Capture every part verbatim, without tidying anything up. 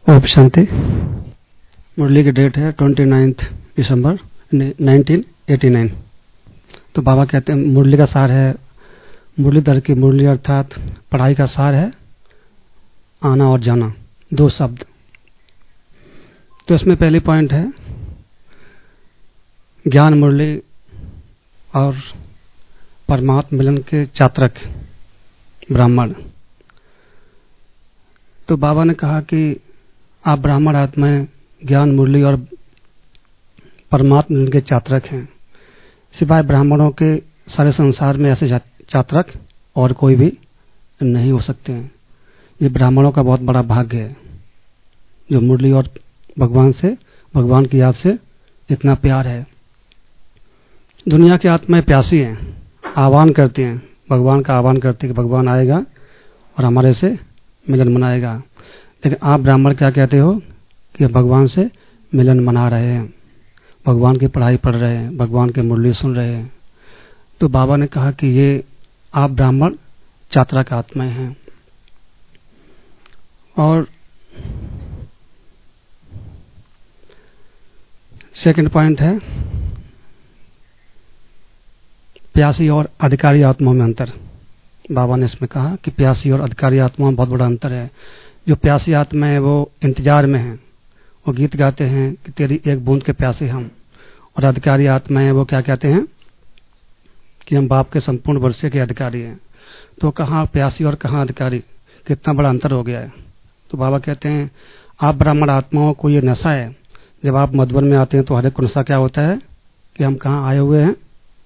ओम शांति। मुरली की डेट है twenty ninth December nineteen eighty nine. तो बाबा कहते हैं मुरली का सार है, मुरलीधर की मुरली अर्थात पढ़ाई का सार है आना और जाना, दो शब्द। तो इसमें पहली पॉइंट है ज्ञान मुरली और परमात्मा मिलन के चात्रक ब्राह्मण। तो बाबा ने कहा कि आप ब्राह्मण आत्माएं ज्ञान मुरली और परमात्मा मिलन के चात्रक हैं। सिवाय ब्राह्मणों के सारे संसार में ऐसे चात्रक और कोई भी नहीं हो सकते हैं। ये ब्राह्मणों का बहुत बड़ा भाग्य है जो मुरली और भगवान से, भगवान की याद से इतना प्यार है। दुनिया की आत्माएं प्यासी हैं, आह्वान करती हैं, भगवान का आह्वान करती है कि भगवान आएगा और हमारे से मिलन मनाएगा। लेकिन आप ब्राह्मण क्या कहते हो कि भगवान से मिलन मना रहे हैं, भगवान की पढ़ाई पढ़ रहे हैं, भगवान के मुरली सुन रहे हैं। तो बाबा ने कहा कि ये आप ब्राह्मण चात्रक आत्माएं हैं। और सेकंड पॉइंट है प्यासी और अधिकारी आत्माओं में अंतर। बाबा ने इसमें कहा कि प्यासी और अधिकारी आत्माओं में बहुत बड़ा अंतर है। जो प्यासी आत्मा है वो इंतजार में है, वो गीत गाते हैं कि तेरी एक बूंद के प्यासे हम। और अधिकारी आत्मा है वो क्या कहते हैं कि हम बाप के संपूर्ण वर्षे के अधिकारी हैं। तो कहाँ प्यासी और कहाँ अधिकारी, कितना बड़ा अंतर हो गया है। तो बाबा कहते हैं आप ब्राह्मण आत्माओं को ये नशा है। जब आप मधुबन में आते हैं तो हर एक को नशा क्या होता है कि हम कहाँ आए हुए हैं,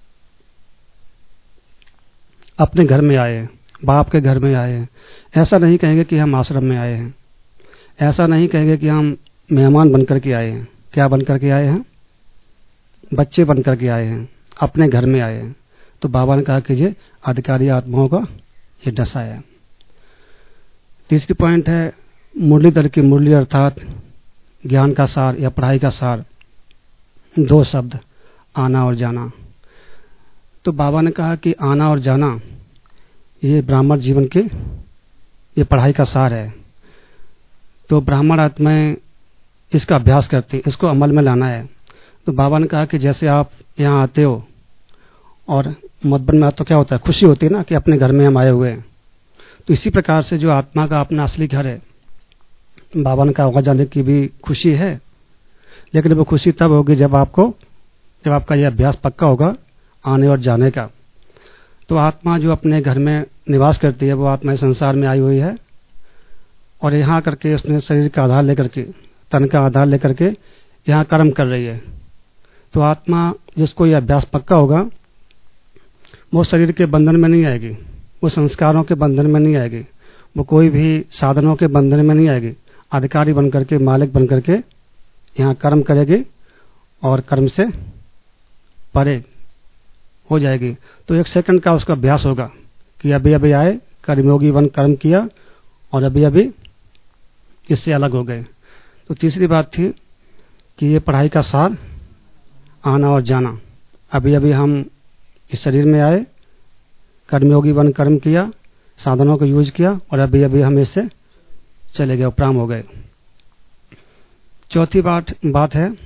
अपने घर में आए हैं, बाप के घर में आए हैं। ऐसा नहीं कहेंगे कि हम आश्रम में आए हैं, ऐसा नहीं कहेंगे कि हम मेहमान बनकर के आए हैं। क्या बनकर के आए हैं? बच्चे बनकर के आए हैं, अपने घर में आए हैं। तो बाबा ने कहा कि ये अधिकारी आत्माओं का ये दशा है। तीसरी पॉइंट है मुरलीधर की मुरली अर्थात ज्ञान का सार या पढ़ाई का सार, दो शब्द आना और जाना। तो बाबा ने कहा कि आना और जाना ये ब्राह्मण जीवन के ये पढ़ाई का सार है। तो ब्राह्मण आत्माएं इसका अभ्यास करती, इसको अमल में लाना है। तो बाबा ने कहा कि जैसे आप यहाँ आते हो और मधुबन में आते तो क्या होता है, खुशी होती है ना कि अपने घर में हम आए हुए हैं। तो इसी प्रकार से जो आत्मा का अपना असली घर है, बाबा ने कहा वहाँ जाने की भी खुशी है, लेकिन वो खुशी तब होगी जब आपको जब आपका यह अभ्यास पक्का होगा आने और जाने का। तो आत्मा जो अपने घर में निवास करती है वो आत्मा संसार में आई हुई है और यहाँ करके उसने शरीर का आधार लेकर के, तन का आधार लेकर के यहाँ कर्म कर रही है। तो आत्मा जिसको यह अभ्यास पक्का होगा वो शरीर के बंधन में नहीं आएगी, वो संस्कारों के बंधन में नहीं आएगी, वो कोई भी साधनों के बंधन में नहीं आएगी। अधिकारी बनकर के, मालिक बनकर के यहाँ कर्म करेगी और कर्म से परे हो जाएगी। तो एक सेकंड का उसका अभ्यास होगा कि अभी अभी आए, कर्मयोगी वन कर्म किया और अभी अभी इससे अलग हो गए। तो तीसरी बात थी कि ये पढ़ाई का सार आना और जाना। अभी अभी हम इस शरीर में आए, कर्मयोगी वन कर्म किया, साधनों को यूज किया और अभी अभी हम इससे चले गए, उपराम हो गए। चौथी बात बात है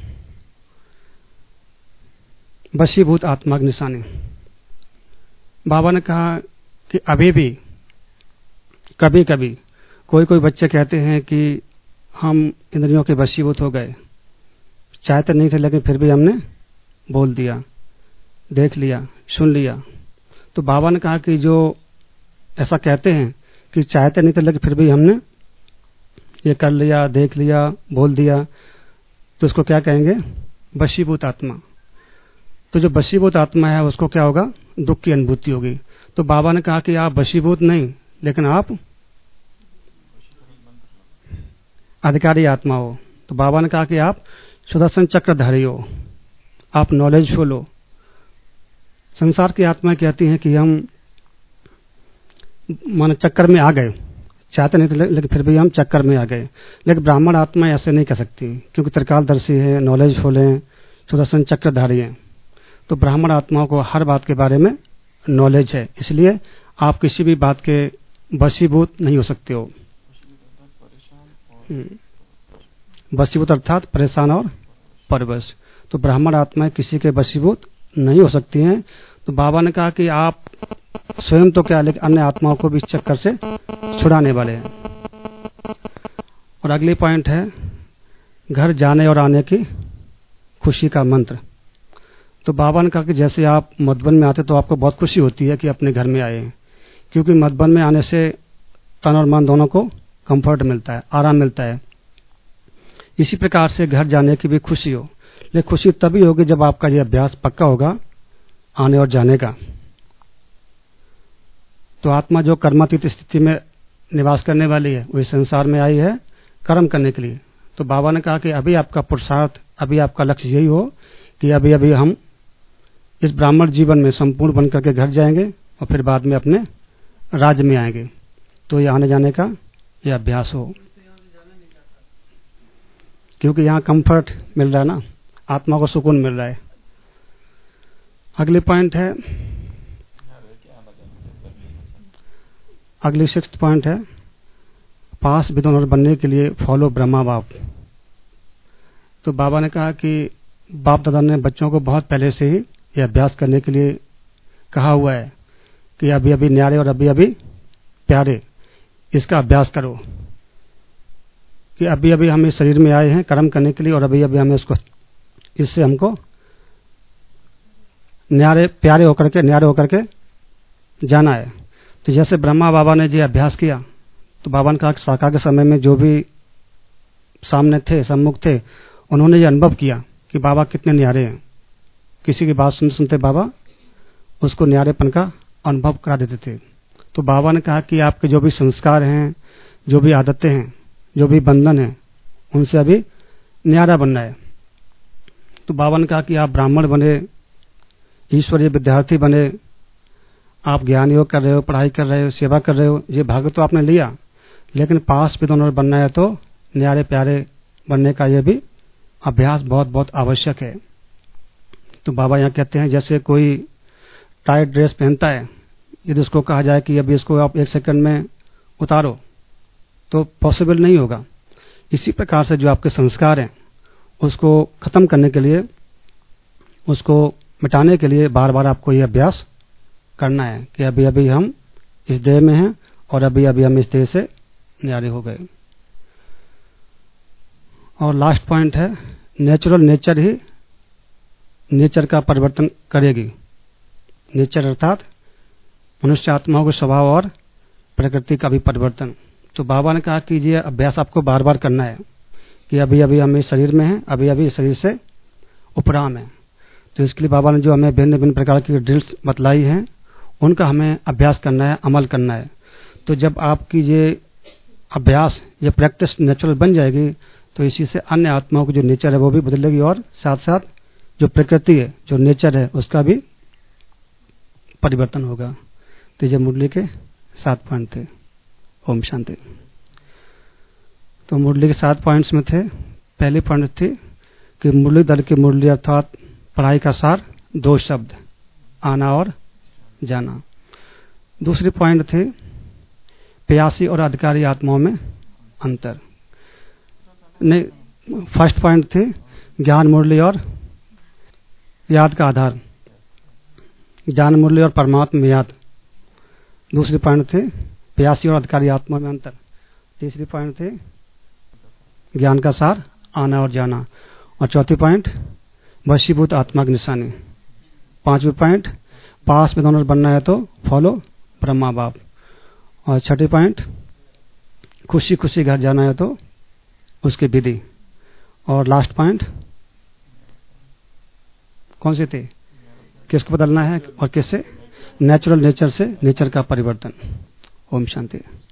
वशीभूत आत्मा की निशानी। बाबा ने कहा कि अभी भी कभी कभी कोई कोई बच्चे कहते हैं कि हम इंद्रियों के वशीभूत हो गए, चाहते नहीं थे लेकिन फिर भी हमने बोल दिया, देख लिया, सुन लिया। तो बाबा ने कहा कि जो ऐसा कहते हैं कि चाहते नहीं थे लेकिन फिर भी हमने ये कर लिया, देख लिया, बोल दिया, तो उसको क्या कहेंगे? वशीभूत आत्मा। तो जो वशीभूत आत्मा है उसको क्या होगा? दुख की अनुभूति होगी। तो बाबा ने कहा कि आप वशीभूत नहीं लेकिन आप अधिकारी आत्मा हो। तो बाबा ने कहा कि आप सुदर्शन चक्रधारी हो, आप नॉलेजफुल हो। संसार की आत्मा कहती हैं कि हम मान चक्कर में आ गए, चाहते नहीं थे लेकिन फिर भी हम चक्कर में आ गए। लेकिन ब्राह्मण आत्मा ऐसे नहीं कह सकती क्योंकि त्रिकालदर्शी है, नॉलेजफुल है, सुदर्शन चक्रधारी है। तो ब्राह्मण आत्माओं को हर बात के बारे में नॉलेज है, इसलिए आप किसी भी बात के वशीभूत नहीं हो सकते हो। वशीभूत अर्थात परेशान और परवश। तो ब्राह्मण आत्माएं किसी के वशीभूत नहीं हो सकती हैं। तो बाबा ने कहा कि आप स्वयं तो क्या, लेकिन अन्य आत्माओं को भी इस चक्कर से छुड़ाने वाले हैं। और अगली पॉइंट है घर जाने और आने की खुशी का मंत्र। तो बाबा ने कहा कि जैसे आप मधुबन में आते तो आपको बहुत खुशी होती है कि अपने घर में आए हैं, क्योंकि मधुबन में आने से तन और मन दोनों को कंफर्ट मिलता है, आराम मिलता है। इसी प्रकार से घर जाने की भी खुशी हो, लेकिन खुशी तभी होगी जब आपका यह अभ्यास पक्का होगा आने और जाने का। तो आत्मा जो कर्मातीत स्थिति में निवास करने वाली है, वो इस संसार में आई है कर्म करने के लिए। तो बाबा ने कहा कि अभी आपका पुरुषार्थ, अभी आपका लक्ष्य यही हो कि अभी अभी हम इस ब्राह्मण जीवन में संपूर्ण बन करके घर जाएंगे और फिर बाद में अपने राज्य में आएंगे। तो ये आने जाने का ये अभ्यास हो, क्योंकि यहाँ कंफर्ट मिल रहा है ना, आत्मा को सुकून मिल रहा है। अगली पॉइंट है, अगली सिक्स्थ पॉइंट है पास विद्वान बनने के लिए फॉलो ब्रह्मा बाप। तो बाबा ने कहा कि बाप दादा ने बच्चों को बहुत पहले से ही यह अभ्यास करने के लिए कहा हुआ है कि अभी अभी न्यारे और अभी अभी प्यारे, इसका अभ्यास करो कि अभी अभी हम इस शरीर में आए हैं कर्म करने के लिए और अभी अभी हमें इसको, इससे हमको न्यारे प्यारे होकर के न्यारे होकर के जाना है। तो जैसे ब्रह्मा बाबा ने ये अभ्यास किया, तो बाबा ने कहा कि साकार के समय में जो भी सामने थे, सम्मुख थे, उन्होंने ये अनुभव किया कि बाबा कितने न्यारे हैं। किसी की बात सुनते सुनते बाबा उसको न्यारेपन का अनुभव करा देते थे। तो बाबा ने कहा कि आपके जो भी संस्कार हैं, जो भी आदतें हैं, जो भी बंधन हैं, उनसे अभी न्यारा बनना है। तो बाबा ने कहा कि आप ब्राह्मण बने, ईश्वरीय विद्यार्थी बने, आप ज्ञान योग कर रहे हो, पढ़ाई कर रहे हो, सेवा कर रहे हो, ये भाग्य तो आपने लिया, लेकिन पास विद्वान बनना है तो न्यारे प्यारे बनने का यह भी अभ्यास बहुत बहुत आवश्यक है। तो बाबा यहाँ कहते हैं जैसे कोई टाइट ड्रेस पहनता है, यदि उसको कहा जाए कि अभी इसको आप एक सेकंड में उतारो तो पॉसिबल नहीं होगा। इसी प्रकार से जो आपके संस्कार हैं उसको खत्म करने के लिए, उसको मिटाने के लिए बार बार आपको ये अभ्यास करना है कि अभी अभी हम इस देह में हैं और अभी अभी हम इस देह से न्यारे हो गए। और लास्ट पॉइंट है नेचुरल नेचर ही नेचर का परिवर्तन करेगी। नेचर अर्थात मनुष्य आत्माओं के स्वभाव और प्रकृति का भी परिवर्तन। तो बाबा ने कहा कि ये अभ्यास आपको बार बार करना है कि अभी अभी हम इस शरीर में हैं, अभी अभी इस शरीर से उपराम है। तो इसके लिए बाबा ने जो हमें भिन्न भिन्न प्रकार की ड्रिल्स बतलाई हैं, उनका हमें अभ्यास करना है, अमल करना है। तो जब आपकी ये अभ्यास, ये प्रैक्टिस नेचुरल बन जाएगी, तो इसी से अन्य आत्माओं की जो नेचर है वो भी बदलेगी और साथ साथ जो प्रकृति है, जो नेचर है, उसका भी परिवर्तन होगा। तो ये मुरली के सात पॉइंट थे। ओम शांति। तो मुरली के सात पॉइंट्स में थे, पहली पॉइंट थी कि मुरलीधर की मुरली अर्थात पढ़ाई का सार दो शब्द, आना और जाना। दूसरी पॉइंट थी प्यासी और अधिकारी आत्माओं में अंतर। नहीं, फर्स्ट पॉइंट थी ज्ञान मुरली और याद का आधार, ज्ञान मुरली और परमात्मा याद। दूसरी पॉइंट थी प्यासी और अधिकारी आत्मा में अंतर। तीसरी पॉइंट थी ज्ञान का सार, आना और जाना। और चौथी पॉइंट वशीभूत आत्मा की निशानी। पांचवी पॉइंट पास में दोनों बनना है तो फॉलो ब्रह्मा बाप। और छठी पॉइंट खुशी खुशी घर जाना है तो उसकी विधि। और लास्ट पॉइंट कौन सी थी, किसको बदलना है और किससे, नेचुरल नेचर से नेचर का परिवर्तन। ओम शांति।